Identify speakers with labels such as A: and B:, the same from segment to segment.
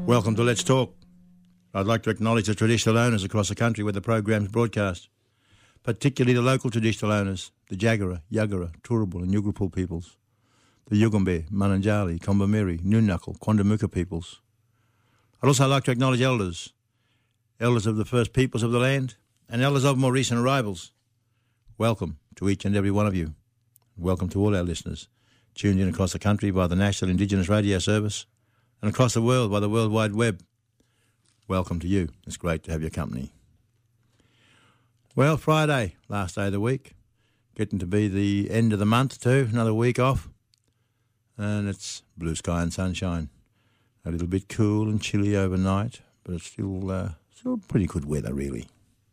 A: Welcome to Let's Talk. I'd like to acknowledge the traditional owners across the country where the program's broadcast, particularly the local traditional owners, the Jagera, Yagara, Turrbal and Yugrapul peoples, the Yugambeh, Mananjali, Kombumerri, Nunnuckle, Quandamooka peoples. I'd also like to acknowledge elders of the first peoples of the land and elders of more recent arrivals. Welcome to each and every one of you. Welcome to all our listeners, tuned in across the country by the National Indigenous Radio Service and across the world by the World Wide Web. Welcome to you. It's great to have your company. Well, Friday, last day of the week, getting to be the end of the month too, another week off, and it's blue sky and sunshine. A little bit cool and chilly overnight, but it's still pretty good weather, really.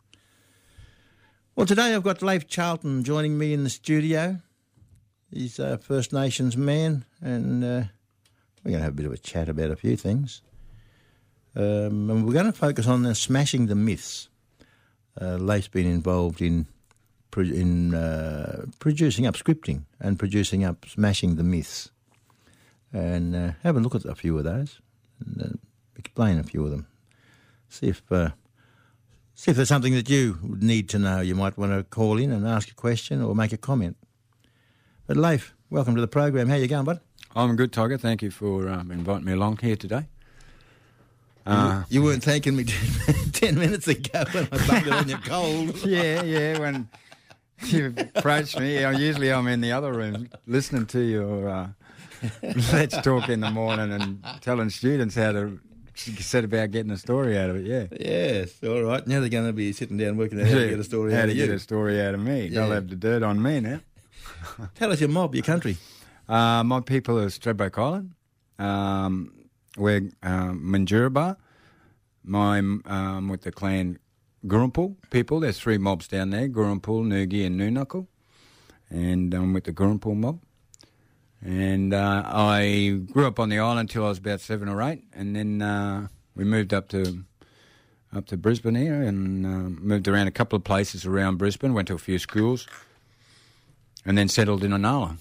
A: Well, today I've got Leif Charlton joining me in the studio. He's a First Nations man, and we're going to have a bit of a chat about a few things. And we're going to focus on smashing the myths. Leif's been involved in producing up scripting and producing up smashing the myths. And have a look at a few of those and explain a few of them. See if there's something that you would need to know. You might want to call in and ask a question or make a comment. But Leif, welcome to the program. How you going, bud?
B: I'm good, Tiger. Thank you for inviting me along here today.
A: You weren't thanking me 10 minutes ago when I bumped it on your cold.
B: Yeah, when you approached me, usually I'm in the other room listening to your Let's Talk in the morning and telling students how to set about getting a story out of it, yeah.
A: Yes, all right. Now they're going to be sitting down working out how to get a story out of you.
B: How to get a story out of me. Yeah. They'll have the dirt on me now.
A: Tell us your mob, your country.
B: My people are Stradbroke Island. We're Manduraba. I'm with the clan Gurrumpul people. There's 3 mobs down there, Gurrumpul, Noogie and Nunnuckle. And I'm with the Gurrumpul mob. And I grew up on the island until I was about 7 or 8. And then we moved up to Brisbane here and moved around a couple of places around Brisbane, went to a few schools, and then settled in Inala.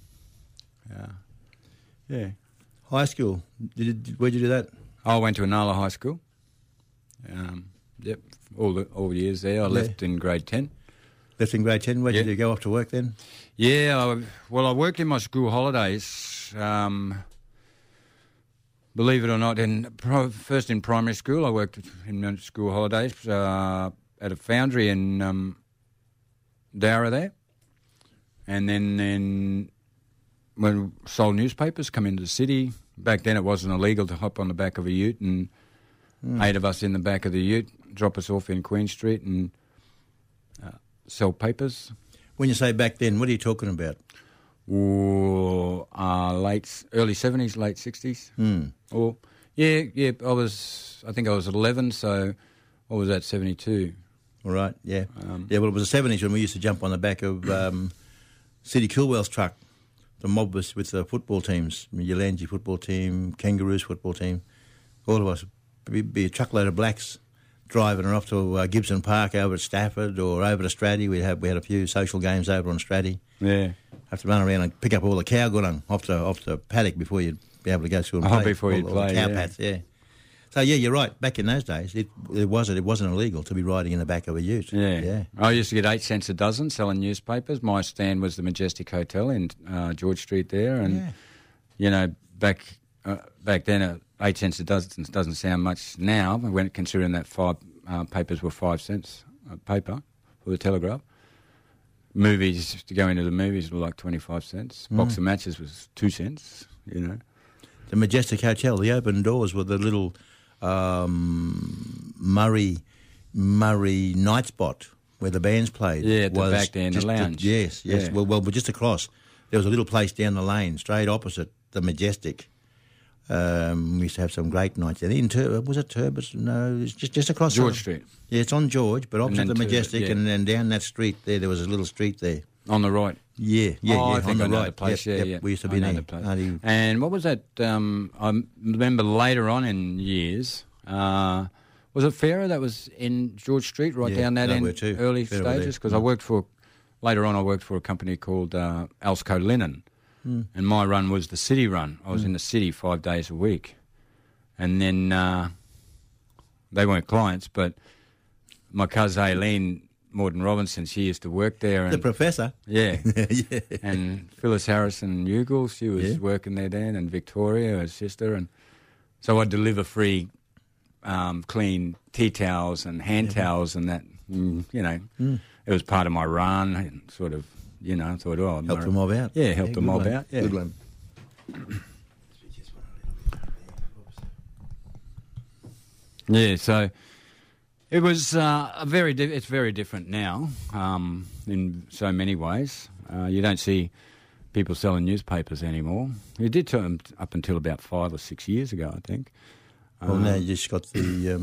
B: Yeah.
A: High school. Where'd you do that?
B: I went to Inala High School. Yep, all the years there. I left in grade 10.
A: Left in grade 10. Where did you go off to work then?
B: Yeah, I worked in my school holidays. Believe it or not, first in primary school, I worked in school holidays at a foundry in Dowra there. And then when sold newspapers, come into the city. Back then it wasn't illegal to hop on the back of a ute, and 8 of us in the back of the ute, drop us off in Queen Street and sell papers.
A: When you say back then, what are you talking about?
B: Early 70s, late 60s. Or I think I was 11, so what was that, 72?
A: All right, yeah. Well, it was the 70s when we used to jump on the back of City Kilwell's truck. The mob was with the football teams, Yalanji football team, Kangaroos football team. All of us, be a truckload of blacks driving off to Gibson Park over at Stafford or over to Stratty. We had a few social games over on Stratty.
B: Yeah.
A: Have to run around and pick up all the cow gudung off the paddock before you'd be able to go through and play.
B: Before you'd play,
A: cow pats, yeah. So, yeah, you're right. Back in those days, it wasn't illegal to be riding in the back of a ute.
B: Yeah. I used to get 8 cents a dozen selling newspapers. My stand was the Majestic Hotel in George Street there. And, back then, 8 cents a dozen doesn't sound much now, when considering that 5 papers were 5 cents a paper for the Telegraph. Movies, to go into the movies, were like 25 cents. Box of matches was 2 cents, The
A: Majestic Hotel, the open doors were the little Murray night spot where the bands played.
B: Yeah, at the back there in the lounge.
A: Yes. Yeah. Well, just across, there was a little place down the lane, straight opposite the Majestic. We used to have some great nights there. Was it Turbis? No, it's just across
B: George Street.
A: Yeah, it's on George, but opposite the Majestic, and then down that street there was a little street there.
B: On the right.
A: Yeah,
B: I think I know the place.
A: Yep. We used to be there.
B: And what was that? I remember later on in years. Was it Farah that was in George Street, down that end, early stages? Because I worked for a company called Alsco Linen, and my run was the city run. I was in the city 5 days a week, And then they weren't clients, but my cousin Aileen Morton Robinson, she used to work there. And,
A: the professor.
B: Yeah.
A: Yeah.
B: And Phyllis Harrison Ugal, she was working there then, and Victoria, her sister. And so I'd deliver free clean tea towels and hand towels and that, It was part of my run, and sort of, I thought, oh...
A: Helped the mob out.
B: Yeah, helped the mob out, yeah.
A: Good one.
B: Yeah, so it was it's very different now in so many ways. You don't see people selling newspapers anymore. You did up until about 5 or 6 years ago, I think.
A: Well, now you just got the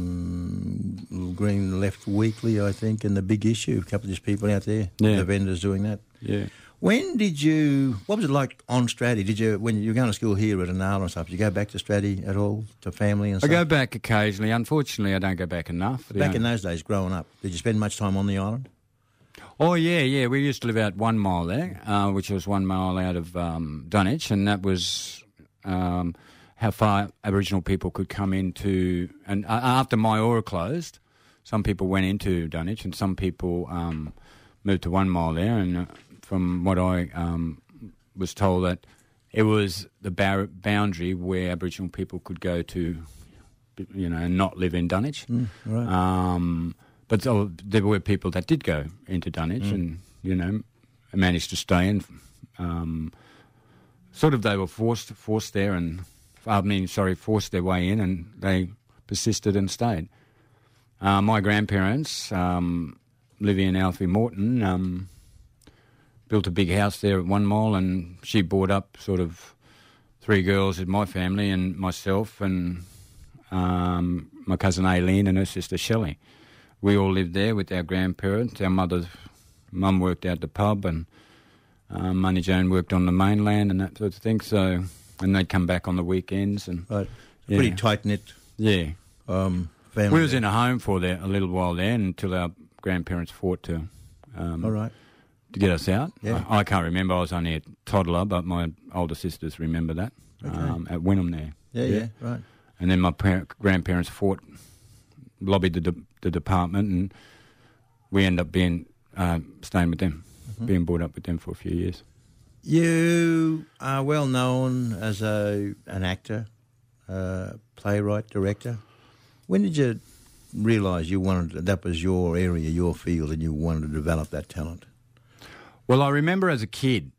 A: Green Left Weekly, I think, and the Big Issue. A couple of these people out there, the vendors doing that.
B: Yeah.
A: When did you? What was it like on Stratty? Did you, when you were going to school here at Anala and stuff, did you go back to Stratty at all, to family and stuff?
B: I go back occasionally. Unfortunately, I don't go back enough.
A: Back in those days, growing up, did you spend much time on the island?
B: Oh, yeah. We used to live out 1 mile there, which was 1 mile out of Dunwich, and that was how far Aboriginal people could come into. And after Myora closed, some people went into Dunwich, and some people moved to 1 mile there. And from what I was told, that it was the boundary where Aboriginal people could go to, and not live in Dunwich.
A: Right.
B: But there were people that did go into Dunwich and, managed to stay. And sort of they were forced there and, forced their way in, and they persisted and stayed. My grandparents, Livy and Alfie Morton, built a big house there at 1 mile, and she brought up sort of 3 girls in my family and myself and my cousin Aileen and her sister Shelley. We all lived there with our grandparents. Our mum worked out the pub, and Money Joan worked on the mainland and that sort of thing. So, and they'd come back on the weekends. And
A: right. Pretty tight-knit family.
B: We was in a home for a little while there until our grandparents fought to
A: all right.
B: to get us out.
A: Yeah.
B: I can't remember. I was only a toddler, but my older sisters remember that at Wynnum there.
A: Yeah, right.
B: And then my grandparents lobbied the department, and we ended up being staying with them, being brought up with them for a few years.
A: You are well known as an actor, playwright, director. When did you realise that was your area, your field, and you wanted to develop that talent?
B: Well, I remember as a kid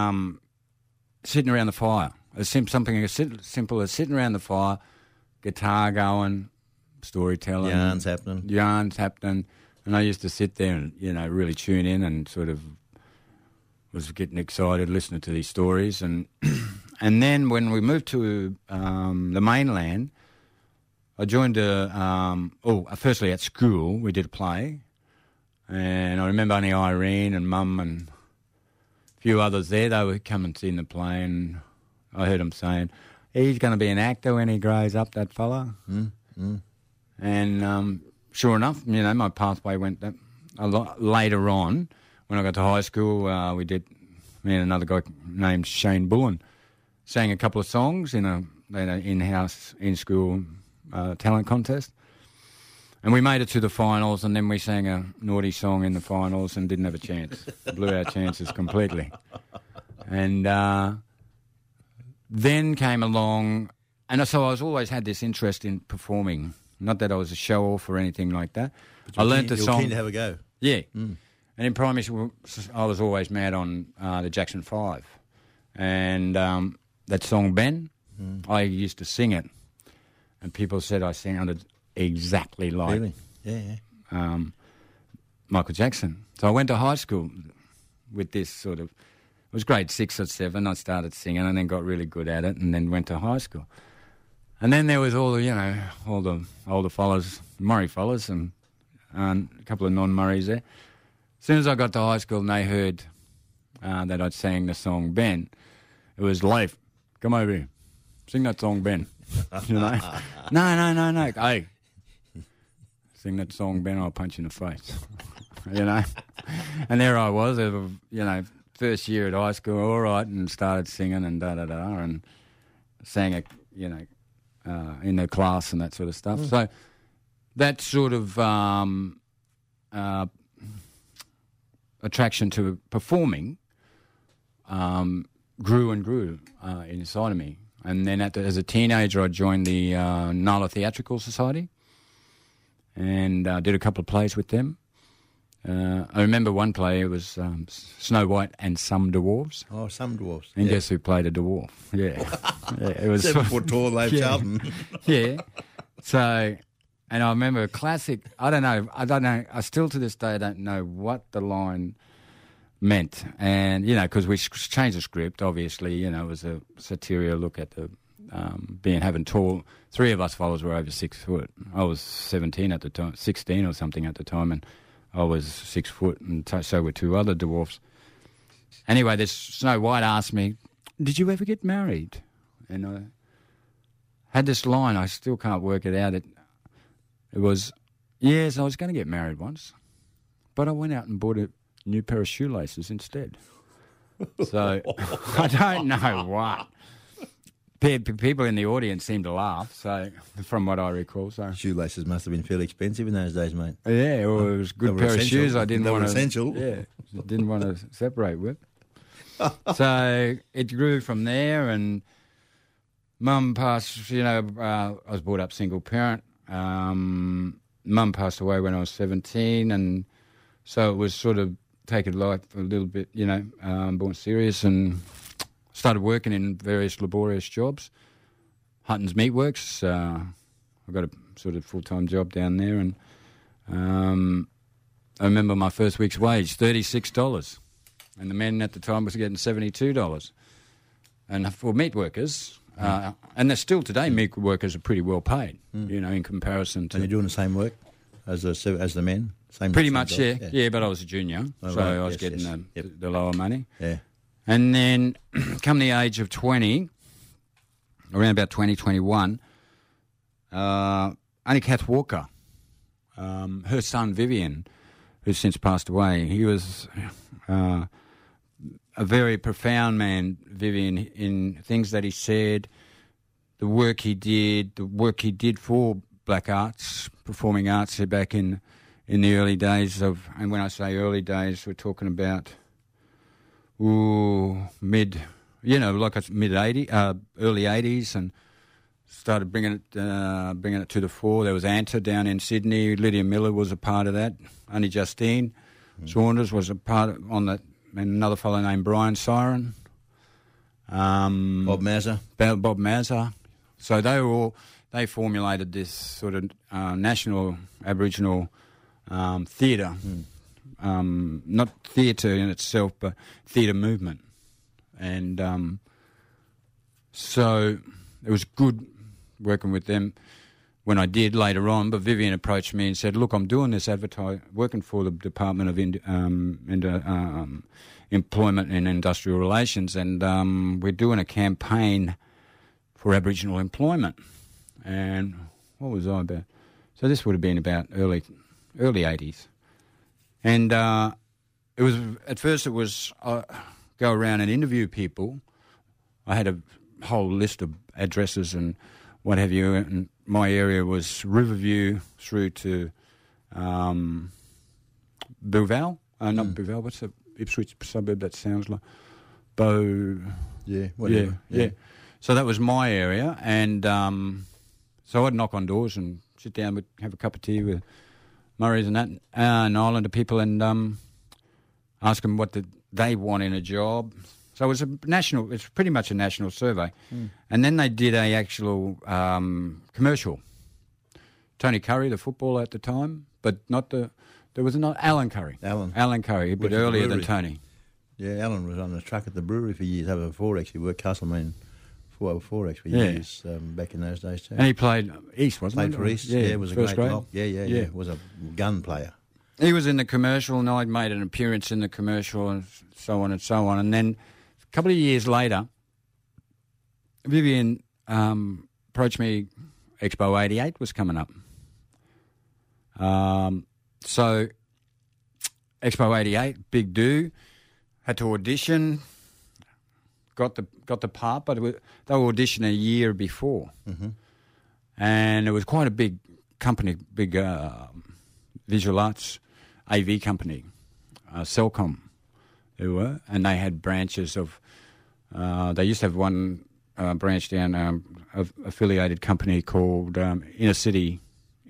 B: sitting around the fire. Something as simple as sitting around the fire, guitar going, storytelling.
A: Yarns happening.
B: And I used to sit there and, really tune in and sort of was getting excited listening to these stories. And and then when we moved to the mainland, I joined firstly at school we did a play. And I remember only Irene and Mum and a few others there. They would come and see the play, and I heard them saying, he's going to be an actor when he grows up, that fella. And sure enough, my pathway went a lot later on. When I got to high school, me and another guy named Shane Bullen sang a couple of songs in a in-house, in-school talent contest. And we made it to the finals, and then we sang a naughty song in the finals and didn't have a chance. Blew our chances completely. And then came along, and so I always had this interest in performing. Not that I was a show-off or anything like that. I learnt the song.
A: You were keen to have a go.
B: Yeah. And in primary school, I was always mad on the Jackson 5. And that song, Ben, I used to sing it. And people said I sounded exactly like Michael Jackson. So I went to high school with this sort of... It was grade 6 or 7. I started singing and then got really good at it, and then went to high school. And then there was all the older fellas, Murray fellas, and a couple of non-Murrays there. As soon as I got to high school and they heard that I'd sang the song Ben, it was Leif, come over here, sing that song Ben. No. Hey, sing that song Ben, I'll punch you in the face. And there I was, first year at high school, all right, and started singing and and sang in their class and that sort of stuff. So that sort of attraction to performing grew and grew inside of me. And then as a teenager, I joined the Nala Theatrical Society and did a couple of plays with them. I remember one play, it was Snow White and Some Dwarves.
A: Oh, Some Dwarves.
B: And guess who played a dwarf? Yeah. It was
A: 7 foot tall, Leif Charlton.
B: Yeah. So, and I remember a classic, I don't know, I still to this day don't know what the line meant. And, because we changed the script, obviously, it was a satirical look at the having tall. 3 of us fellows were over 6 foot. I was 17 at the time, 16 or something at the time, and I was 6 foot, and so were 2 other dwarfs. Anyway, this Snow White asked me, "Did you ever get married?" And I had this line, I still can't work it out. It was, "Yes, I was going to get married once, but I went out and bought a new pair of shoelaces instead." So I don't know what. People in the audience seemed to laugh, so from what I recall. So
A: shoelaces must have been fairly expensive in those days, mate.
B: Yeah, well, it was a good pair of shoes. I didn't want to.
A: Essential.
B: Yeah, didn't want to separate with. So it grew from there, and Mum passed. I was brought up single parent. Mum passed away when I was 17, and so it was sort of taking life a little bit, more serious, and started working in various laborious jobs. Hutton's Meatworks. I got a sort of full-time job down there, and I remember my first week's wage, $36, and the men at the time was getting $72. And for meat workers, and they're still today, meat workers are pretty well paid, in comparison to...
A: And you're doing the same work as the men?
B: Pretty much, yeah. But I was a junior, I was getting the lower money.
A: Yeah.
B: And then, come the age of 20, around about 2021, only Kath Walker, her son Vivian, who's since passed away, he was a very profound man, Vivian, in things that he said, the work he did for black arts, performing arts back in the early days of, and when I say early days, we're talking about mid 80s, early 80s, and started bringing it to the fore. There was Anta down in Sydney. Lydia Miller was a part of that. Only Justine Saunders was a part on that, and another fellow named Brian Siren.
A: Bob
B: Mazza. So they formulated this sort of national Aboriginal theatre. Not theatre in itself, but theatre movement. And so it was good working with them when I did later on, but Vivian approached me and said, "Look, I'm doing this working for the Department of Employment and Industrial Relations, and we're doing a campaign for Aboriginal employment." And what was I about? So this would have been about early 80s. And it was, at first it was go around and interview people. I had a whole list of addresses and what have you, and my area was Riverview through to Bouval. Not Bouval, what's the Ipswich suburb that sounds like?
A: Yeah, whatever.
B: Yeah. So that was my area, and so I'd knock on doors and sit down, have a cup of tea with Murray's and that, and Islander people, and ask them what they want in a job. So it was it's pretty much a national survey. And then they did a actual commercial. Tony Curry, the footballer at the time, but there was not Alan Curry. Alan Curry, a bit earlier than Tony.
A: Yeah, Alan was on the truck at the brewery for years, over before actually, worked Castleman 404 for years back in those days too.
B: And he played East, wasn't he?
A: Played for East, yeah, was a great lock. Yeah. Was a gun player.
B: He was in the commercial, and I'd made an appearance in the commercial, and so on and so on. And then a couple of years later, Vivian approached me. Expo 88 was coming up. So Expo 88, big do. Had to audition. Got the part, but they were auditioning a year before. And it was quite a big company, big visual arts AV company, Cellcom, they were, and they had branches of. They used to have one branch down, affiliated company called Inner City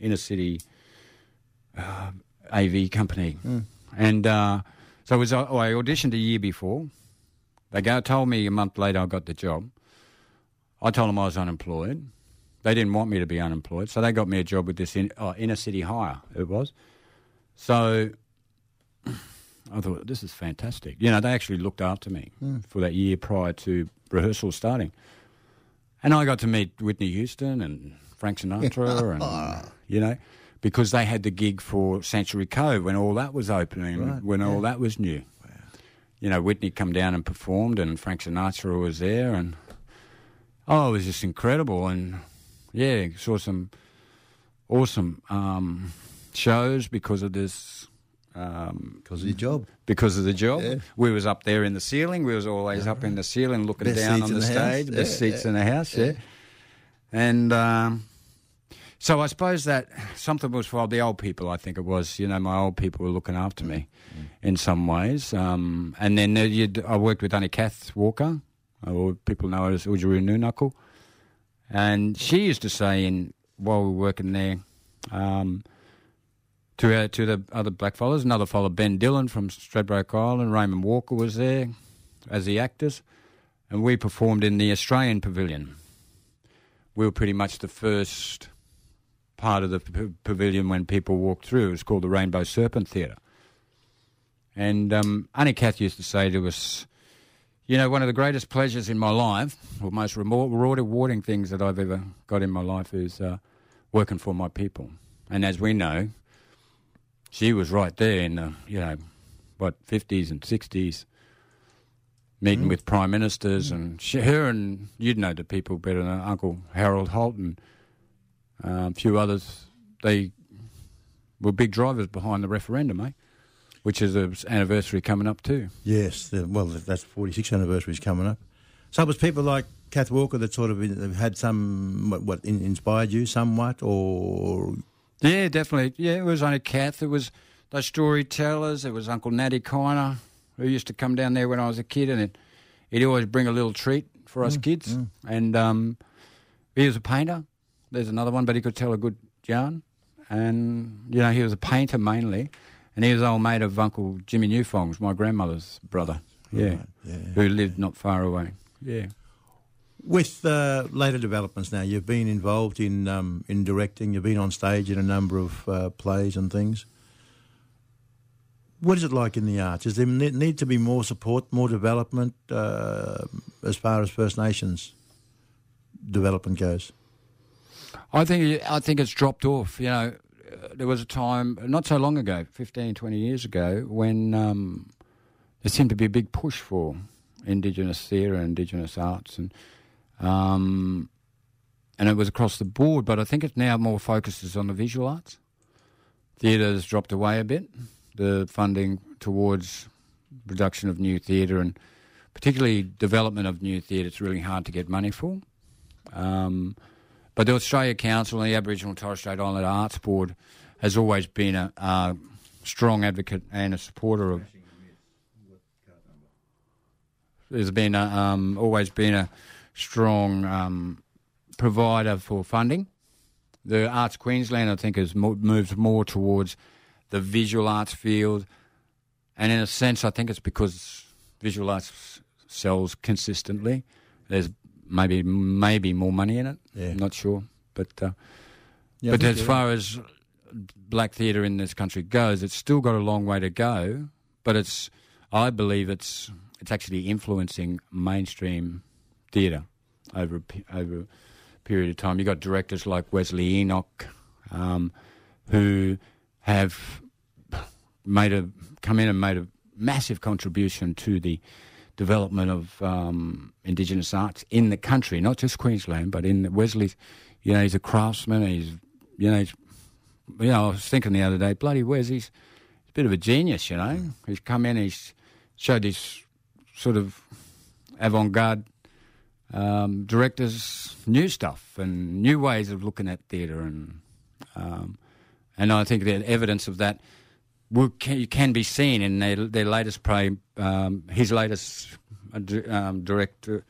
B: AV company, and so it was. I auditioned a year before. They told me a month later I got the job. I told them I was unemployed. They didn't want me to be unemployed, so they got me a job with this Inner City Hire. It was. So I thought, this is fantastic. You know, they actually looked after me for that year prior to rehearsal starting. And I got to meet Whitney Houston and Frank Sinatra and, you know, because they had the gig for Sanctuary Cove when all that was opening, when all that was new. Wow. You know, Whitney come down and performed and Frank Sinatra was there and, it was just incredible. And, yeah, saw some awesome shows because of this.
A: Because of your job.
B: Because of the job.
A: Yeah.
B: We was up there in the ceiling. We was always up in the ceiling looking
A: Best
B: down on the stage. Best seats in the house, yeah. And so I suppose that something was for the old people, I think it was. You know, my old people were looking after me in some ways. And then I worked with Annie Kath Walker, or people know her as Udjuru Noonuckle. And she used to say, while we were working there, to the other blackfellas, another fella, Ben Dillon from Stradbroke Island, Raymond Walker was there as the actors, and we performed in the Australian Pavilion. We were pretty much the first part of the pavilion when people walked through. It was called the Rainbow Serpent Theatre. And Annie Kath used to say to us, you know, one of the greatest pleasures in my life, or most rewarding things that I've ever got in my life is working for my people. And as we know, she was right there in the, 50s and 60s, meeting with prime ministers, and her and you'd know the people better than Uncle Harold Holt and a few others. They were big drivers behind the referendum, which is an anniversary coming up too.
A: Yes, that's 46th anniversary is coming up. So it was people like Kath Walker that sort of had inspired you somewhat, or...
B: Yeah, definitely. Yeah, it was only Kath. It was those storytellers. It was Uncle Natty Kiner, who used to come down there when I was a kid, and he'd always bring a little treat for us kids. And he was a painter. There's another one, but he could tell a good yarn. And, you know, he was a painter mainly. And he was old mate of Uncle Jimmy Newfongs, my grandmother's brother, who lived not far away. Yeah.
A: With later developments now, you've been involved in directing, you've been on stage in a number of plays and things. What is it like in the arts? Does there need to be more support, more development as far as First Nations development goes?
B: I think it's dropped off. You know, there was a time, not so long ago, 15, 20 years ago, when there seemed to be a big push for Indigenous theatre and Indigenous arts, and it was across the board, but I think it now more focuses on the visual arts. Theatre has dropped away a bit, the funding towards production of new theatre and particularly development of new theatre. It's really hard to get money for. But the Australia Council and the Aboriginal and Torres Strait Islander Arts Board has always been a strong advocate and a supporter of... There's been always been a strong provider for funding. The Arts Queensland, I think, has moved more towards the visual arts field, and in a sense, I think it's because visual arts sells consistently. There's maybe more money in it. Yeah. I'm not sure, but as far as black theatre in this country goes, it's still got a long way to go. But I believe it's actually influencing mainstream theatre over a period of time. You've got directors like Wesley Enoch, who have come in and made a massive contribution to the development of Indigenous arts in the country, not just Queensland, but in Wesley's. You know, he's a craftsman. I was thinking the other day, bloody Wes, he's a bit of a genius. You know, he's come in, he's showed this sort of avant-garde directors new stuff and new ways of looking at theatre, and I think the evidence of that can be seen in their latest play, his latest director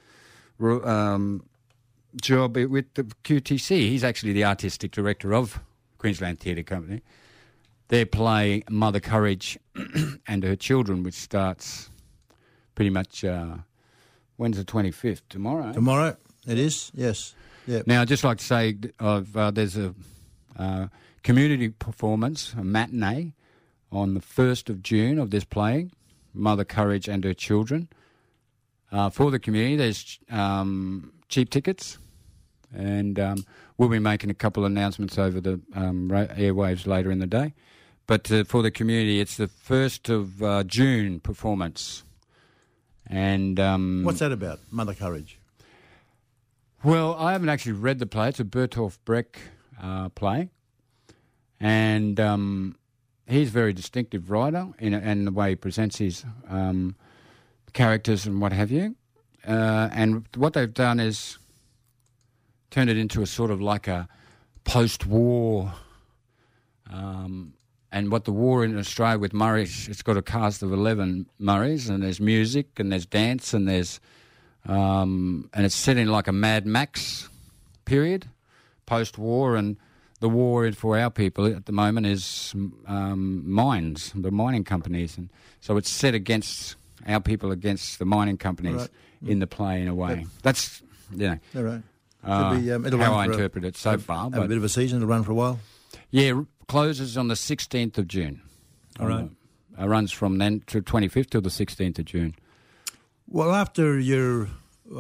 B: job with the QTC. He's actually the artistic director of Queensland Theatre Company. Their play Mother Courage and Her Children, which starts pretty much, when's the 25th? Tomorrow?
A: Tomorrow, it is, yes. Yep.
B: Now, I'd just like to say there's a community performance, a matinee, on the 1st of June of this play, Mother Courage and Her Children. For the community, there's cheap tickets, and we'll be making a couple of announcements over the airwaves later in the day. But for the community, it's the 1st of June performance. And
A: what's that about, Mother Courage?
B: Well, I haven't actually read the play. It's a Bertolt Brecht play. And he's a very distinctive writer in the way he presents his characters and what have you. And what they've done is turned it into a sort of like a post-war... and what the war in Australia with Murrays, it's got a cast of 11 Murrays, and there's music and there's dance and there's and it's set in like a Mad Max period, post-war, and the war for our people at the moment is mines, the mining companies, and so it's set against our people against the mining companies in the play in a way. That's
A: All right.
B: How I interpret it so far.
A: But a bit of a season to run for a while.
B: Yeah. Closes on the 16th of June.
A: All right.
B: Runs from then to 25th till the 16th of June.
A: Well, after you're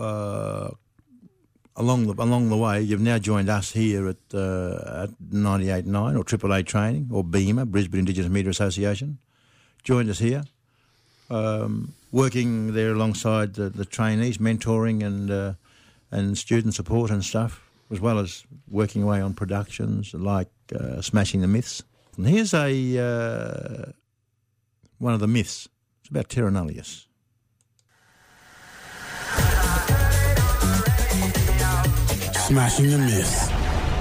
A: along the way, you've now joined us here at 98.9 or AAA Training or BEMA, Brisbane Indigenous Media Association. Joined us here, working there alongside the trainees, mentoring and student support and stuff, as well as working away on productions like Smashing the Myths. And here's one of the myths. It's about Terra Nullius.
C: Smashing the Myths.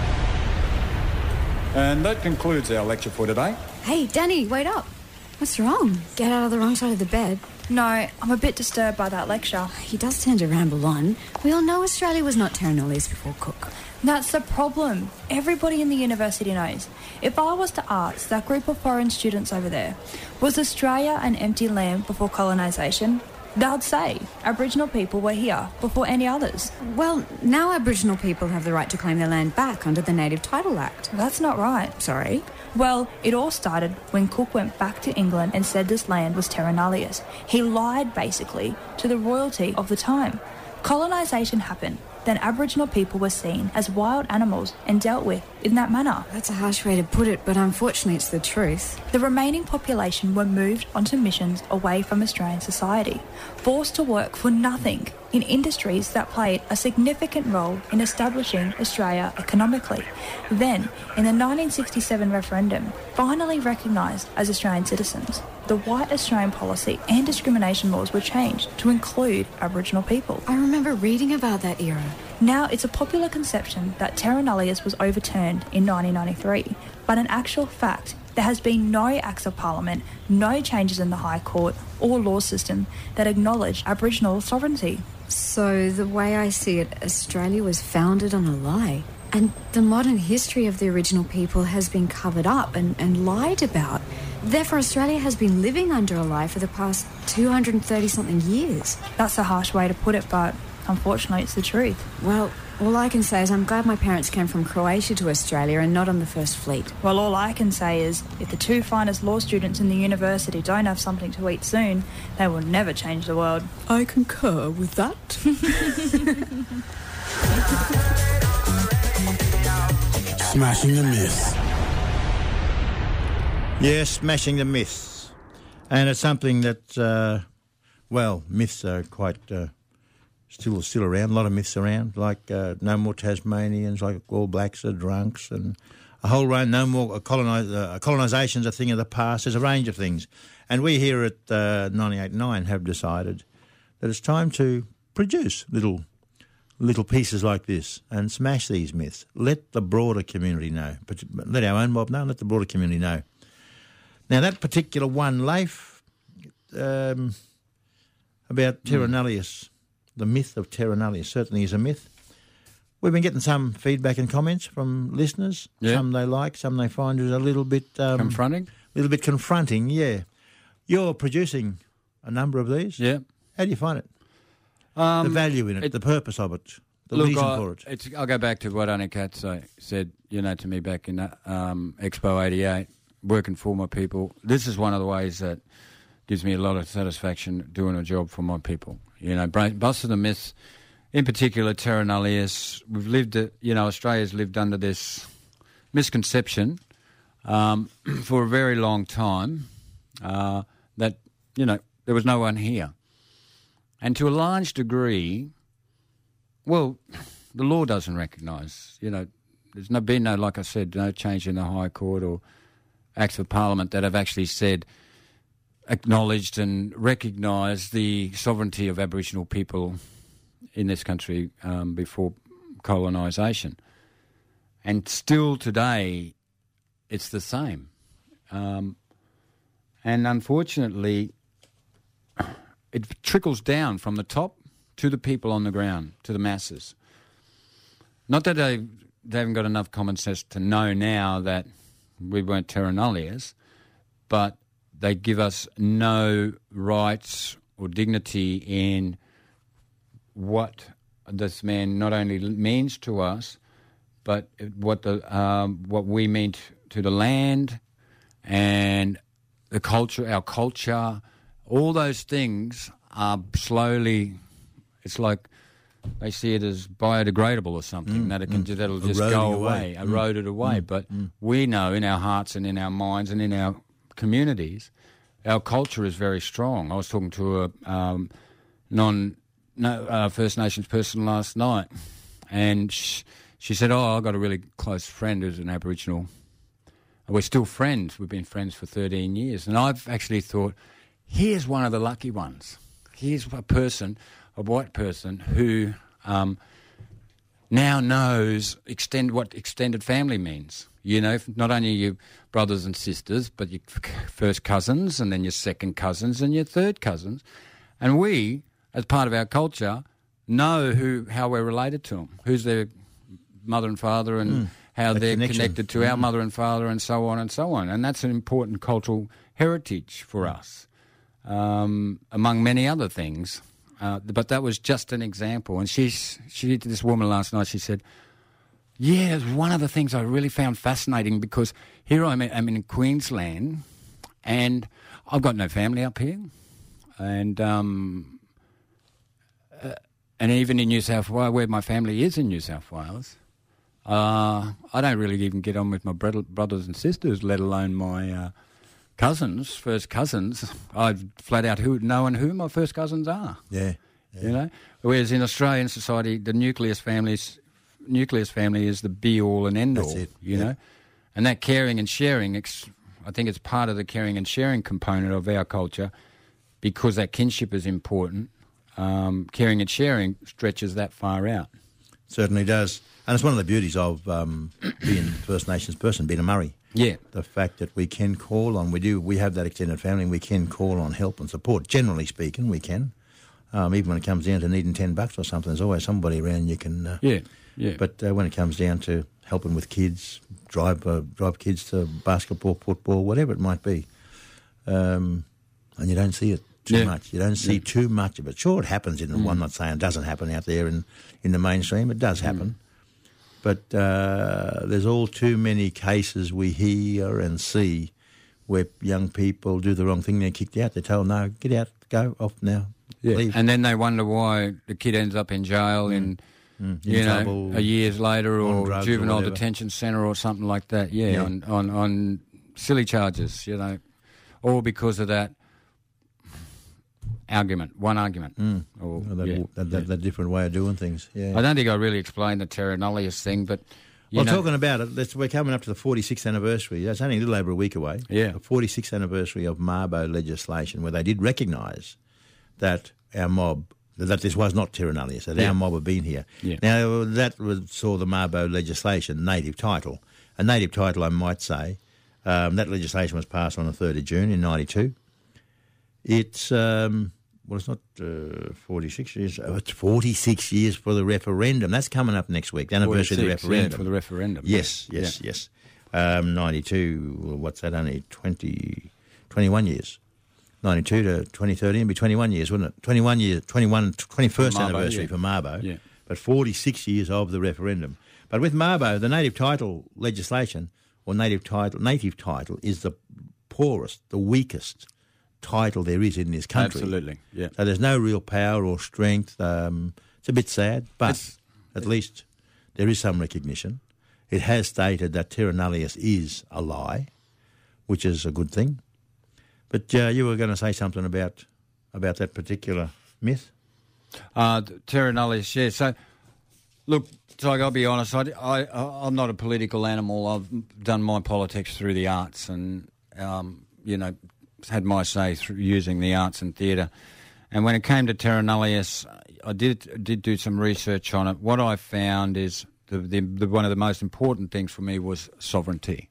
B: And that concludes our lecture for today.
D: Hey, Danny, wait up. What's wrong? Get out of the wrong side of the bed.
E: No, I'm a bit disturbed by that lecture.
D: He does tend to ramble on. We all know Australia was not Terra Nullius before Cook.
E: That's the problem. Everybody in the university knows. If I was to ask that group of foreign students over there, was Australia an empty land before colonisation? They'd say Aboriginal people were here before any others.
D: Well, now Aboriginal people have the right to claim their land back under the Native Title Act.
E: That's not right.
D: Sorry?
E: Well, it all started when Cook went back to England and said this land was Terra Nullius. He lied, basically, to the royalty of the time. Colonisation happened. Then Aboriginal people were seen as wild animals and dealt with in that manner.
D: That's a harsh way to put it, but unfortunately it's the truth.
E: The remaining population were moved onto missions away from Australian society, forced to work for nothing in industries that played a significant role in establishing Australia economically. Then, in the 1967 referendum, finally recognised as Australian citizens, the white Australian policy and discrimination laws were changed to include Aboriginal people.
D: I remember reading about that era.
E: Now, it's a popular conception that Terra Nullius was overturned in 1993, but in actual fact, there has been no Acts of Parliament, no changes in the High Court or law system that acknowledge Aboriginal sovereignty.
D: So, the way I see it, Australia was founded on a lie. And the modern history of the original people has been covered up and lied about. Therefore, Australia has been living under a lie for the past 230-something years.
E: That's a harsh way to put it, but unfortunately it's the truth.
D: Well, all I can say is I'm glad my parents came from Croatia to Australia and not on the First Fleet.
E: Well, all I can say is if the two finest law students in the university don't have something to eat soon, they will never change the world.
D: I concur with that.
C: Smashing the Myths.
A: Yes, Smashing the Myths. And it's something that, myths are quite still around. A lot of myths around, like no more Tasmanians, like All Blacks are drunks, and a whole range, no more colonisation's a thing of the past. There's a range of things. And we here at 98.9 have decided that it's time to produce little little pieces like this and smash these myths. Let the broader community know. But let our own mob know and let the broader community know. Now, that particular one, Leif, about Terra Nullius, the myth of Terra Nullius certainly is a myth. We've been getting some feedback and comments from listeners.
B: Yeah.
A: Some they like, some they find is a little bit...
B: Confronting?
A: A little bit confronting, yeah. You're producing a number of these.
B: Yeah.
A: How do you find it? The value in it, the purpose of it, the reason for it.
B: I'll go back to what Annie Katz said, to me back in Expo 88, working for my people. This is one of the ways that gives me a lot of satisfaction doing a job for my people. Busting the myths, in particular Terra Nullius. We've lived, Australia's lived under this misconception for a very long time that, there was no one here. And to a large degree, well, the law doesn't recognise, there's been no, like I said, no change in the High Court or Acts of Parliament that have actually acknowledged and recognised the sovereignty of Aboriginal people in this country before colonisation. And still today, it's the same. And unfortunately, it trickles down from the top to the people on the ground, to the masses. Not that they haven't got enough common sense to know now that we weren't Terra Nullius, but they give us no rights or dignity in what this man not only means to us, but what we mean to the land and the culture, our culture. All those things are slowly, it's like they see it as biodegradable or something, that'll just go away, eroded away. But we know in our hearts and in our minds and in our communities, our culture is very strong. I was talking to a First Nations person last night, and she said, I've got a really close friend who's an Aboriginal. We're still friends. We've been friends for 13 years. And I've actually thought, here's one of the lucky ones. Here's a white person who now knows what extended family means. Not only your brothers and sisters, but your first cousins and then your second cousins and your third cousins. And we, as part of our culture, know how we're related to them, who's their mother and father and how they're connected to our mother and father and so on and so on. And that's an important cultural heritage for us. Among many other things. But that was just an example. And this woman last night, she said, yeah, it was one of the things I really found fascinating because here I'm in Queensland and I've got no family up here. And even in New South Wales, where my family is in New South Wales, I don't really even get on with my brothers and sisters, let alone my... first cousins, I've flat out known who my first cousins are.
A: Yeah.
B: Whereas in Australian society, the nucleus family is the be-all and end-all.
A: That's it.
B: Know? And that caring and sharing, I think it's part of the caring and sharing component of our culture because that kinship is important. Caring and sharing stretches that far out.
A: Certainly does. And it's one of the beauties of being First Nations person, being a Murri.
B: Yeah.
A: The fact that we can call on, we have that extended family and we can call on help and support. Generally speaking, we can. Even when it comes down to needing $10 or something, there's always somebody around you can...
B: Yeah.
A: But when it comes down to helping with kids, drive kids to basketball, football, whatever it might be, and you don't see it too much. You don't see too much of it. Sure, it happens in the one, not saying it doesn't happen out there in the mainstream. It does happen. But there's all too many cases we hear and see where young people do the wrong thing, they're kicked out, they're told, no, get out, go off now, leave.
B: And then they wonder why the kid ends up in jail in trouble, a years later or juvenile detention centre or something like that, on silly charges, all because of that one argument. Or
A: that different way of doing things,
B: I don't think I really explained the Terra Nullius thing, but...
A: talking about it, we're coming up to the 46th anniversary. That's only a little over a week away.
B: Yeah.
A: The 46th anniversary of Mabo legislation, where they did recognise that our mob that this was not terra nullius, that our mob have been here.
B: Yeah.
A: Now, that saw the Mabo legislation, native title. A native title, I might say. That legislation was passed on the 3rd of June in 92. It's, it's not 46 years. It's 46 years for the referendum. That's coming up next week, the anniversary of the referendum.
B: Yeah, for the referendum.
A: Yes. 92, what's that, only 21 years. 92 to 2013 would be 21 years, wouldn't it? 21st anniversary for Mabo, but 46 years of the referendum. But with Mabo, the native title legislation, or native title is the poorest, the weakest title there is in this country.
B: Absolutely, yeah.
A: So there's no real power or strength. It's a bit sad, but at least there is some recognition. It has stated that terra nullius is a lie, which is a good thing. But you were going to say something about that particular myth?
B: Terra nullius, yeah. So, look, Tiger, I'll be honest, I'm not a political animal. I've done my politics through the arts and, had my say through using the arts and theatre. And when it came to terra nullius, I did do some research on it. What I found is the one of the most important things for me was sovereignty.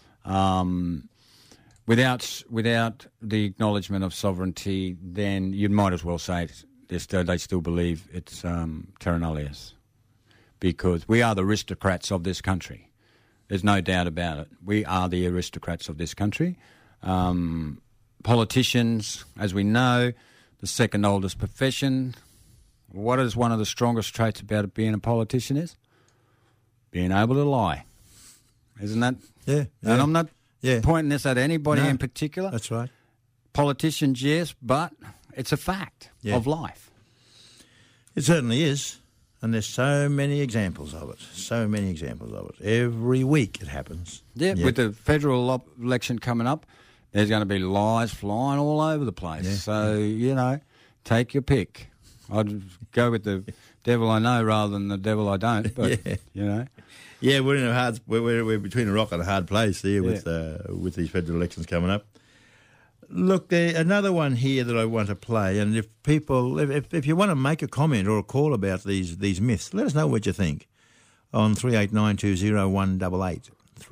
B: Without the acknowledgement of sovereignty, then you might as well say they still believe it's terra nullius, because we are the aristocrats of this country. There's no doubt about it. We are the aristocrats of this country. Politicians, as we know, the second oldest profession. What is one of the strongest traits about being a politician is? Being able to lie. Isn't that?
A: Yeah.
B: And I'm not pointing this at anybody in particular.
A: That's right.
B: Politicians, yes, but it's a fact of life.
A: It certainly is. And there's so many examples of it. Every week it happens.
B: Yeah, with the federal election coming up, there's going to be lies flying all over the place. Yeah. So, take your pick. I'd go with the devil I know rather than the devil I don't, but,
A: Yeah, we're in we're between a rock and a hard place there with these federal elections coming up. Look, another one here that I want to play, and if you want to make a comment or a call about these myths, let us know what you think on 38920188.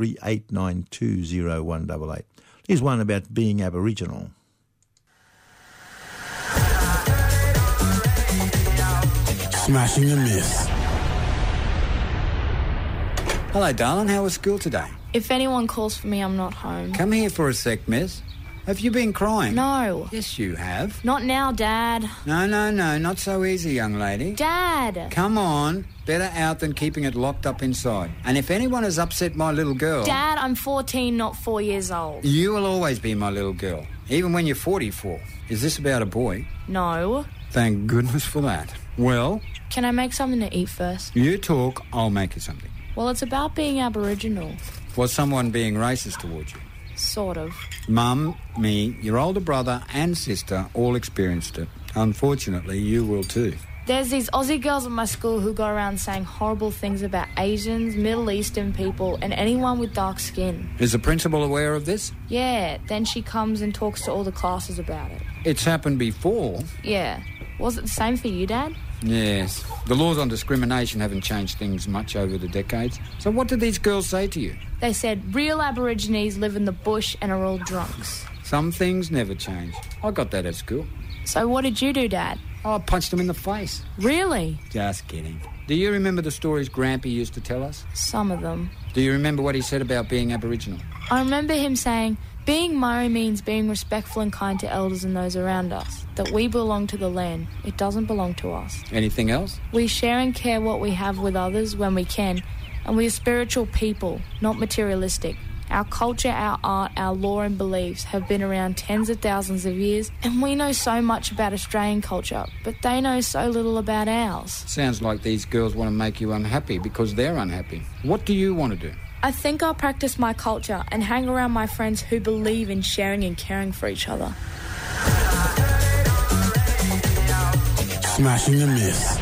A: 38920188. Here's one about being Aboriginal.
C: Smashing a myth.
B: Hello, darling. How was school today?
F: If anyone calls for me, I'm not home.
B: Come here for a sec, miss. Have you been crying?
F: No.
B: Yes, you have.
F: Not now, Dad.
B: No, not so easy, young lady.
F: Dad!
B: Come on. Better out than keeping it locked up inside. And if anyone has upset my little girl...
F: Dad, I'm 14, not 4 years old.
B: You will always be my little girl, even when you're 44. Is this about a boy?
F: No.
B: Thank goodness for that. Well...
F: Can I make something to eat first?
B: You talk, I'll make you something.
F: Well, it's about being Aboriginal.
B: Was someone being racist towards you?
F: Sort of.
B: Mum, me, your older brother and sister all experienced it. Unfortunately, you will too.
F: There's these Aussie girls at my school who go around saying horrible things about Asians, Middle Eastern people and anyone with dark skin.
B: Is the principal aware of this?
F: Yeah, then she comes and talks to all the classes about it.
B: It's happened before.
F: Yeah. Was it the same for you, Dad?
B: Yes. The laws on discrimination haven't changed things much over the decades. So what did these girls say to you?
F: They said real Aborigines live in the bush and are all drunks.
B: Some things never change. I got that at school.
F: So what did you do, Dad?
B: I punched them in the face.
F: Really?
B: Just kidding. Do you remember the stories Grampy used to tell us?
F: Some of them.
B: Do you remember what he said about being Aboriginal?
F: I remember him saying, being Maori means being respectful and kind to elders and those around us, that we belong to the land. It doesn't belong to us.
B: Anything else?
F: We share and care what we have with others when we can, and we are spiritual people, not materialistic. Our culture, our art, our law and beliefs have been around tens of thousands of years, and we know so much about Australian culture, but they know so little about ours.
B: Sounds like these girls want to make you unhappy because they're unhappy. What do you want to do?
F: I think I'll practice my culture and hang around my friends who believe in sharing and caring for each other.
C: Smashing a myth.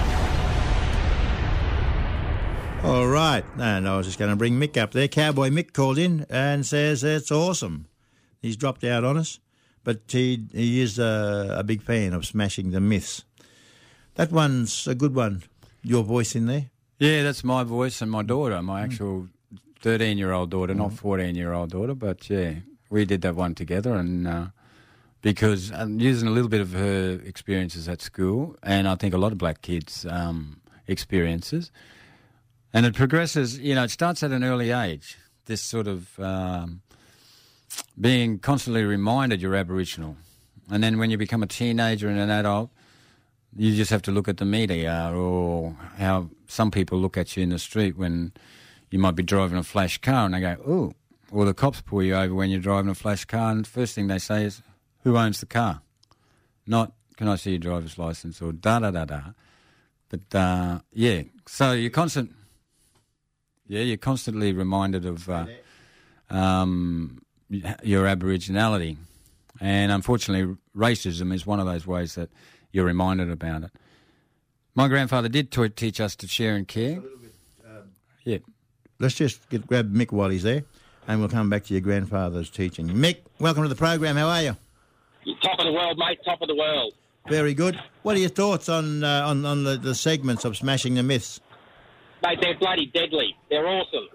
A: All right, and I was just going to bring Mick up there. Cowboy Mick called in and says it's awesome. He's dropped out on us, but he is a big fan of smashing the myths. That one's a good one. Your voice in there.
B: Yeah, that's my voice and my daughter, my actual 13-year-old daughter, not 14-year-old daughter. But, yeah, we did that one together, and because I'm using a little bit of her experiences at school, and I think a lot of black kids' experiences. And it progresses, it starts at an early age, this sort of being constantly reminded you're Aboriginal. And then when you become a teenager and an adult, you just have to look at the media or how some people look at you in the street when you might be driving a flash car and they go, ooh, or the cops pull you over when you're driving a flash car, and the first thing they say is, who owns the car? Not, can I see your driver's license, or da-da-da-da. But, yeah, so you're constantly reminded of your Aboriginality. And unfortunately, racism is one of those ways that you're reminded about it. My grandfather did teach us to share and care. Yeah.
A: Let's just grab Mick while he's there, and we'll come back to your grandfather's teaching. Mick, welcome to the program. How are you?
G: Top of the world, mate. Top of the world.
A: Very good. What are your thoughts on the segments of Smashing the Myths?
G: Mate, they're bloody deadly. They're awesome.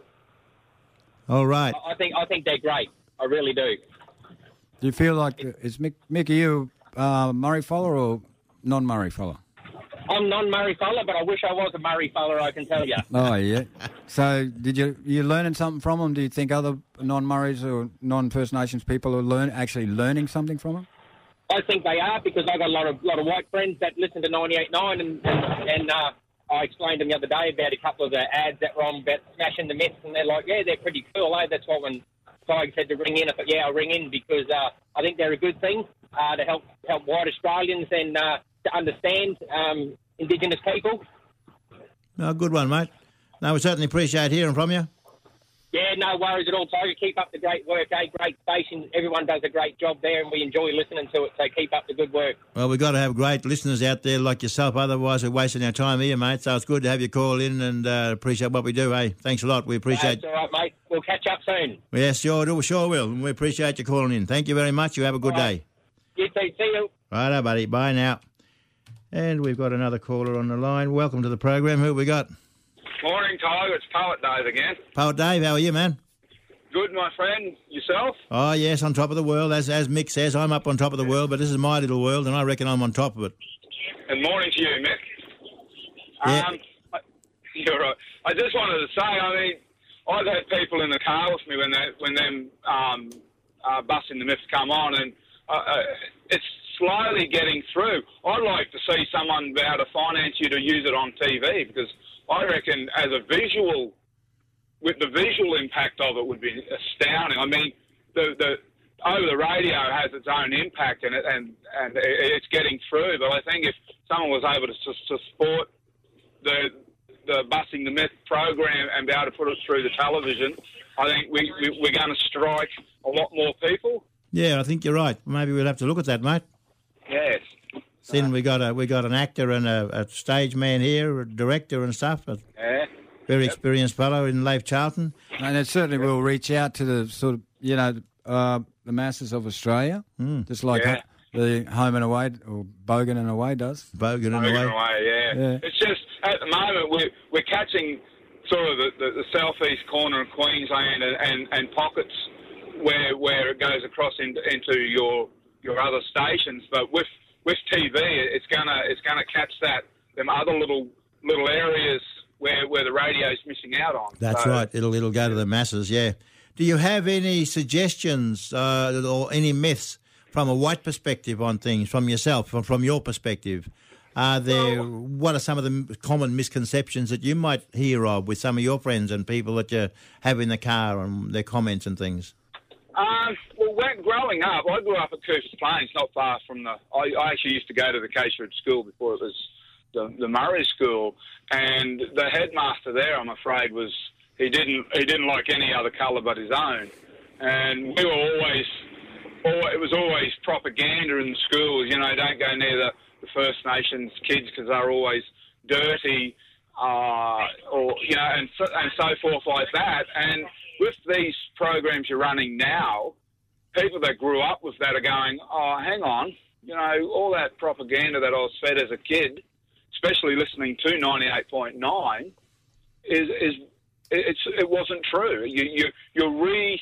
A: All right.
G: I think they're great. I really do.
B: Do you feel like, is Mick, are you Murray Fuller or non-Murray Fuller?
G: I'm non-Murray Fuller, but I wish I was a Murray Fuller, I can tell you.
B: Oh, yeah. So did you learning something from them? Do you think other non-Murrays or non-First Nations people are actually learning something from them?
G: I think they are, because I've got a lot of white friends that listen to 98.9, and I explained to them the other day about a couple of the ads that were on about smashing the myths, and they're like, yeah, they're pretty cool, eh? That's why when Tig said to ring in, I thought, yeah, I'll ring in, because I think they're a good thing to help white Australians and to understand Indigenous people.
A: Oh, good one, mate. No, we certainly appreciate hearing from you.
G: Yeah, no worries at all, Tiger. Keep up the great work, eh? Great station. Everyone does a great job there, and we enjoy listening to it, so keep up the good work.
A: Well, we've got to have great listeners out there like yourself, otherwise we're wasting our time here, mate. So it's good to have you call in and appreciate what we do, eh? Thanks a lot. We appreciate...
G: That's all right, mate. We'll catch up soon.
A: Yes, sure will. And we appreciate you calling in. Thank you very much. You have a good day.
G: You too. See you.
A: Righto, buddy. Bye now. And we've got another caller on the line. Welcome to the program. Who have we got?
H: Morning, Tiger. It's Poet Dave again.
A: Poet Dave, how are you, man?
H: Good, my friend. Yourself?
A: Oh, yes, on top of the world. As Mick says, I'm up on top of the world, but this is my little world, and I reckon I'm on top of it.
H: And morning to you, Mick.
A: Yeah.
H: You're right. I just wanted to say, I mean, I've had people in the car with me when them Busting the Myths come on, and it's slowly getting through. I'd like to see someone be able to finance you to use it on TV, because I reckon as a visual, with the visual impact of it would be astounding. I mean, the over the radio has its own impact, and it's getting through. But I think if someone was able to support the Busting the Myth program and be able to put it through the television, I think we're going to strike a lot more people.
A: Yeah, I think you're right. Maybe we'll have to look at that, mate.
H: Yes.
A: Then we got an actor and a stage man here, a director and stuff.
H: Yeah.
A: Very experienced fellow in Leif Charlton.
B: And it certainly will reach out to the sort of, the masses of Australia, just like the Home and Away, or Bogan and Away does.
A: Bogan and Away,
H: yeah. It's just, at the moment, we're catching sort of the southeast corner of Queensland and pockets where it goes across into your other stations. But with TV, it's gonna catch them other little areas where the radio's missing out on.
A: That's right. It'll go to the masses. Yeah. Do you have any suggestions or any myths from a white perspective on things, from yourself, from your perspective? What are some of the common misconceptions that you might hear of with some of your friends and people that you have in the car and their comments and things?
H: Well, growing up, I grew up at Coopers Plains, not far from I actually used to go to the Caseridge School before it was the Murray School, and the headmaster there, I'm afraid, he didn't like any other colour but his own, and we were it was always propaganda in the schools. Don't go near the First Nations kids because they're always dirty, and so forth like that. And with these programs you're running now, people that grew up with that are going, oh, hang on, all that propaganda that I was fed as a kid, especially listening to 98.9, it wasn't true. You're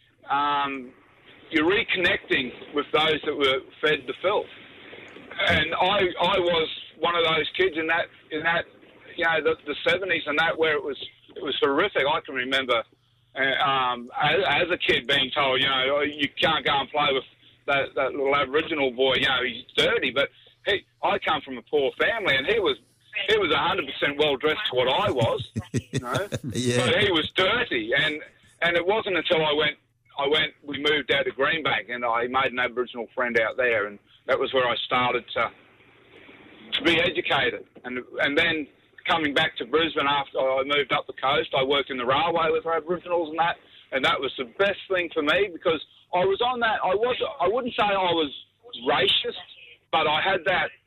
H: reconnecting with those that were fed the filth, and I was one of those kids in that the 70s and that where it was horrific. I can remember as a kid being told, you can't go and play with that little Aboriginal boy. He's dirty, but I come from a poor family, and he was 100% well dressed to what I was,
A: Yeah.
H: But he was dirty, and it wasn't until we moved out to Greenbank, and I made an Aboriginal friend out there, and that was where I started to be educated, and then coming back to Brisbane after I moved up the coast, I worked in the railway with Aboriginals and that was the best thing for me, because I was on that. I wouldn't say I was racist, but I had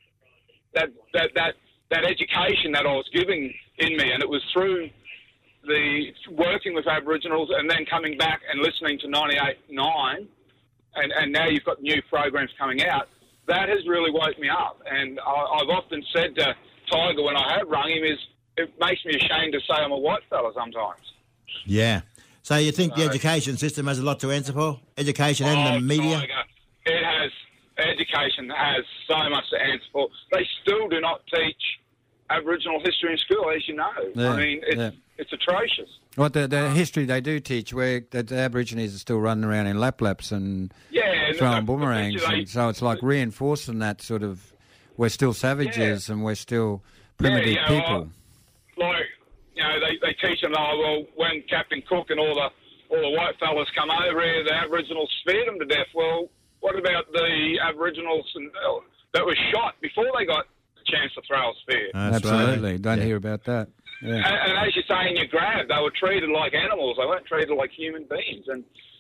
H: that education that I was giving in me, and it was through the working with Aboriginals and then coming back and listening to 98.9, and now you've got new programs coming out. That has really woke me up, and I've often said to Tiger when I have rung him, it makes me ashamed to say I'm a white fella sometimes.
A: Yeah. So you think the education system has a lot to answer for? Education and the media?
H: Tiger, education has so much to answer for. They still do not teach Aboriginal history in school, as you know.
B: Yeah,
H: I mean, it's atrocious.
B: What the history they do teach, where the Aborigines are still running around in lap-laps and throwing boomerangs, and so it's like reinforcing that sort of, we're still savages and we're still primitive people.
H: They teach them, when Captain Cook and all the white fellas come over here, the Aboriginals speared them to death. Well, what about the Aboriginals that were shot before they got a chance to throw a spear?
B: Absolutely. Right. Don't hear about that. Yeah.
H: And as you say in your grab, they were treated like animals. They weren't treated like human beings. And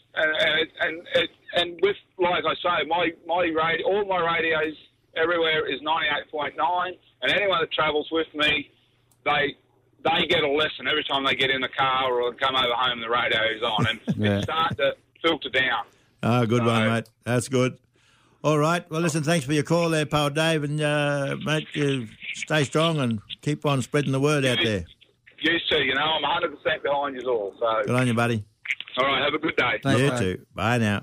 H: with, like I say, my radio, all my radios everywhere is 98.9, and anyone that travels with me, they get a lesson every time they get in the car or come over home. The radio is on, and it's starting to filter down.
A: Oh, good one, mate. That's good. All right. Well, listen, thanks for your call there, pal Dave, and mate, stay strong and keep on spreading the word out there.
H: You too. I'm 100% behind you all. So
A: good on you, buddy.
H: All right. Have a good day.
A: Thanks, you too. Bye now.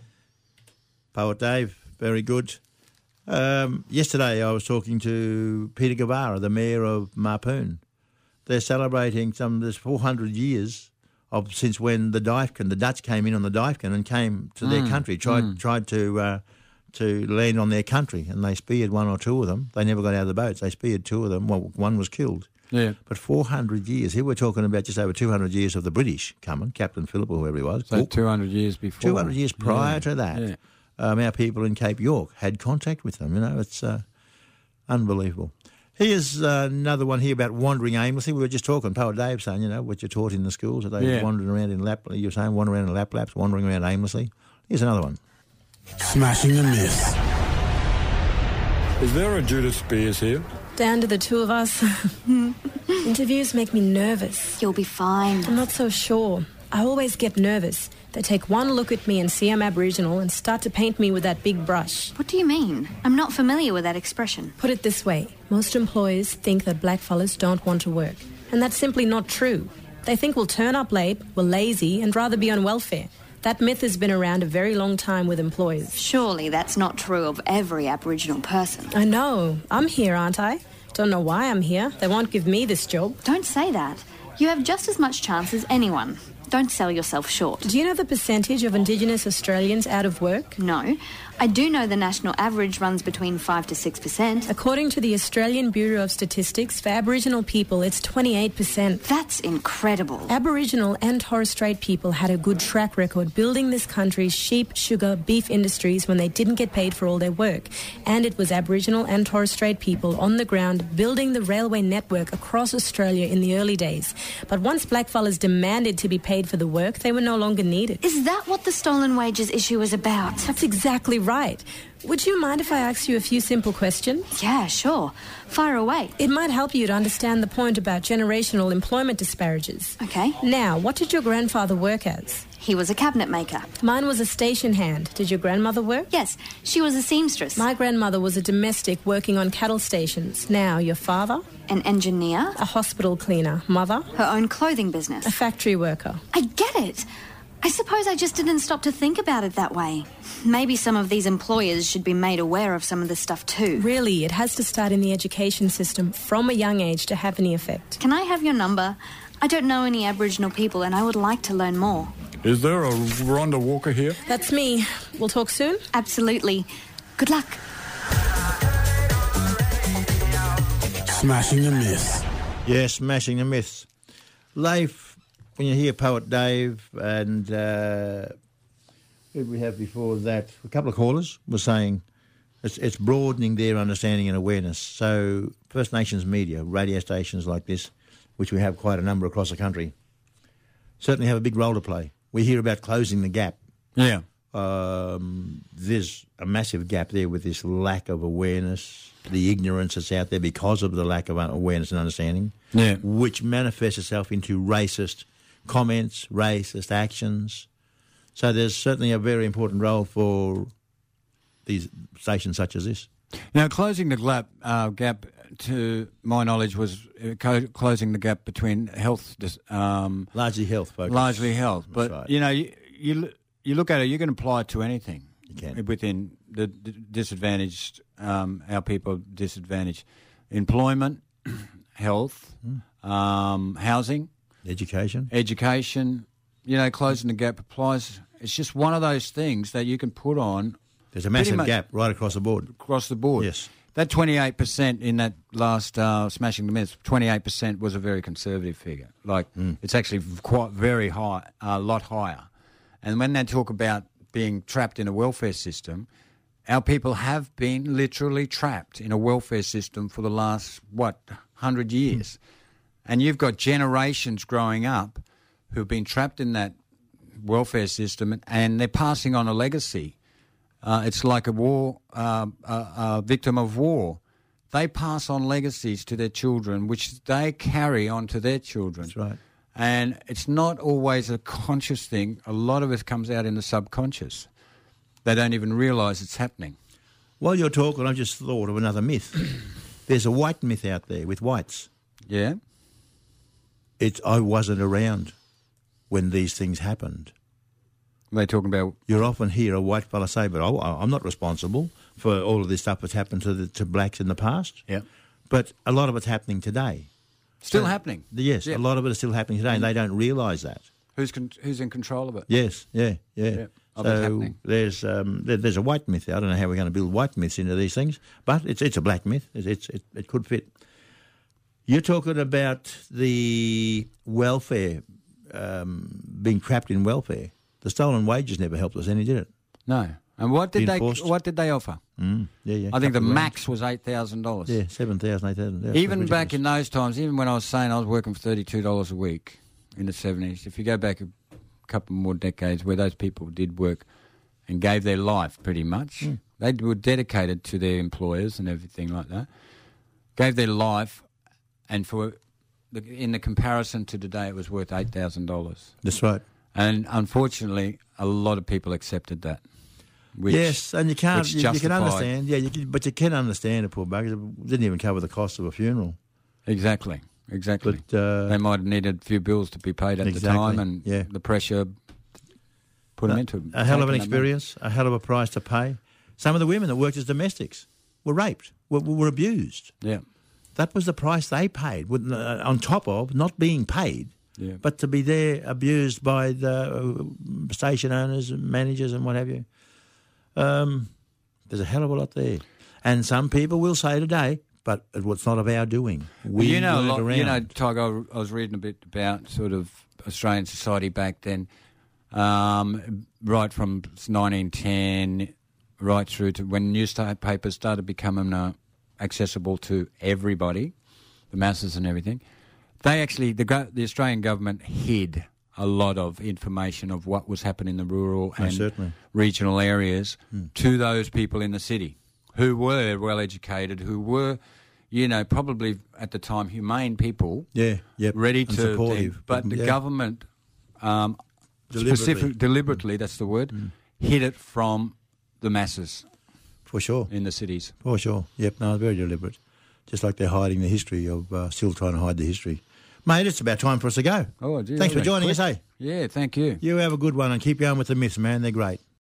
A: Poet Dave, very good. Yesterday I was talking to Peter Guevara, the mayor of Mapoon. They're celebrating there's 400 years since when the Dutch came in on the Dyfken and came to their country, tried to land on their country, and they speared one or two of them. They never got out of the boats. They speared two of them. Well, one was killed.
B: Yeah.
A: But 400 years. Here we're talking about just over 200 years of the British coming, Captain Phillip or whoever he was.
B: So 200 years before.
A: 200 years prior to that. Our people in Cape York had contact with them. It's unbelievable. Here's another one here about wandering aimlessly. We were just talking, Poet Dave saying, what you're taught in the schools, that they wandering around in you're saying wandering around in lap-laps, wandering around aimlessly. Here's another one.
C: Smashing the myth.
I: Is there a Judith Spears here?
J: Down to the two of us. Interviews make me nervous.
D: You'll be fine.
J: I'm not so sure. I always get nervous. They take one look at me and see I'm Aboriginal and start to paint me with that big brush.
D: What do you mean? I'm not familiar with that expression.
J: Put it this way. Most employers think that blackfellas don't want to work. And that's simply not true. They think we'll turn up late, we're lazy, and rather be on welfare. That myth has been around a very long time with employers.
D: Surely that's not true of every Aboriginal person.
J: I know. I'm here, aren't I? Don't know why I'm here. They won't give me this job.
D: Don't say that. You have just as much chance as anyone. Don't sell yourself short.
J: Do you know the percentage of Indigenous Australians out of work?
D: No. I do know the national average runs between 5 to 6%.
J: According to the Australian Bureau of Statistics, for Aboriginal people, it's 28%.
D: That's incredible.
J: Aboriginal and Torres Strait people had a good track record building this country's sheep, sugar, beef industries when they didn't get paid for all their work. And it was Aboriginal and Torres Strait people on the ground building the railway network across Australia in the early days. But once blackfellas demanded to be paid for the work, they were no longer needed.
D: Is that what the stolen wages issue is about?
J: That's exactly right. Would you mind if I ask you a few simple questions?
D: Yeah, sure. Fire away.
J: It might help you to understand the point about generational employment disparages.
D: Okay.
J: Now, what did your grandfather work as?
K: He was a cabinet maker.
J: Mine was a station hand. Did your grandmother work?
K: Yes, she was a seamstress.
J: My grandmother was a domestic working on cattle stations. Now, your father?
K: An engineer.
J: A hospital cleaner. Mother?
K: Her own clothing business.
J: A factory worker.
K: I get it. I suppose I just didn't stop to think about it that way. Maybe some of these employers should be made aware of some of this stuff too.
J: Really, it has to start in the education system from a young age to have any effect.
K: Can I have your number? I don't know any Aboriginal people and I would like to learn more.
I: Is there a Rhonda Walker here?
J: That's me. We'll talk soon?
K: Absolutely. Good luck.
C: Smashing the Myth.
A: Yeah, smashing the myths. Leif, when you hear Poet Dave and who did we have before that? A couple of callers were saying it's broadening their understanding and awareness. So First Nations media, radio stations like this, which we have quite a number across the country, certainly have a big role to play. We hear about closing the gap.
B: Yeah.
A: There's a massive gap there with this lack of awareness, the ignorance that's out there because of the lack of awareness and understanding, which manifests itself into racist comments, racist actions. So there's certainly a very important role for these stations such as this.
B: Now, closing the gap, to my knowledge, was closing the gap between health...
A: largely health focus.
B: Largely health. But,
A: right.
B: you know, you look at it, you can apply it to anything.
A: You can.
B: Within the disadvantaged, our people disadvantaged. Employment, health, housing.
A: Education.
B: You know, closing the gap applies. It's just one of those things that you can put on...
A: There's a massive gap right across the board.
B: Across the board.
A: Yes.
B: That 28% in that last Smashing the Myths, 28% was a very conservative figure. Like, it's actually quite very high, a lot higher. And when they talk about being trapped in a welfare system, our people have been literally trapped in a welfare system for the last, 100 years. And you've got generations growing up who've been trapped in that welfare system and they're passing on a legacy. It's like a war, a victim of war. They pass on legacies to their children, which they carry on to their children.
A: That's right.
B: And it's not always a conscious thing. A lot of it comes out in the subconscious. They don't even realise it's happening.
A: While you're talking, I just thought of another myth. There's a white myth out there with whites.
B: Yeah?
A: I wasn't around when these things happened.
B: They're talking about...
A: You often hear a white fella say, but I'm not responsible for all of this stuff that's happened to blacks in the past.
B: Yeah.
A: But a lot of it's happening today.
B: Still happening?
A: Yes,
B: yeah.
A: A lot of it is still happening today, and they don't realise that.
B: Who's in control of it?
A: Yes, yeah.
B: Of it happening.
A: There's a white myth. I don't know how we're going to build white myths into these things, but it's a black myth. It could fit. You're talking about the welfare, being trapped in welfare. The stolen wages never helped us any, did it?
B: No. And what did they offer?
A: Yeah.
B: I think the max was $8,000.
A: Yeah, $7,000, $8,000. Yeah,
B: even back in those times, even when I was saying I was working for $32 a week in the 70s, if you go back a couple more decades where those people did work and gave their life pretty much, they were dedicated to their employers and everything like that, gave their life, and in the comparison to today, it was worth $8,000.
A: That's right.
B: And unfortunately, a lot of people accepted that.
A: Yes, and you can understand. Yeah, but you can understand it, poor buggers. It didn't even cover the cost of a funeral.
B: Exactly. But they might have needed a few bills to be paid at the time, and the pressure put them into it.
A: A hell of an experience, a hell of a price to pay. Some of the women that worked as domestics were raped, were abused.
B: Yeah,
A: that was the price they paid, on top of not being paid.
B: Yeah.
A: But to be there abused by the station owners and managers and what have you. There's a hell of a lot there. And some people will say today, but it's not of our doing. We weren't around.
B: Tiger, I was reading a bit about sort of Australian society back then, right from 1910 right through to when newspapers started becoming accessible to everybody, the masses and everything. They actually, the Australian government hid a lot of information of what was happening in the rural and regional areas to those people in the city who were well educated, who were, probably at the time humane people, ready to
A: supportive.
B: But the government deliberately, that's the word, hid it from the masses.
A: For sure.
B: In the cities.
A: For sure. Yep, no, very deliberate. Just like they're hiding the history of, still trying to hide the history. Mate, it's about time for us to go.
B: Oh, gee,
A: thanks for joining us, eh?
B: Yeah, thank you.
A: You have a good one and keep going with the myths, man. They're great.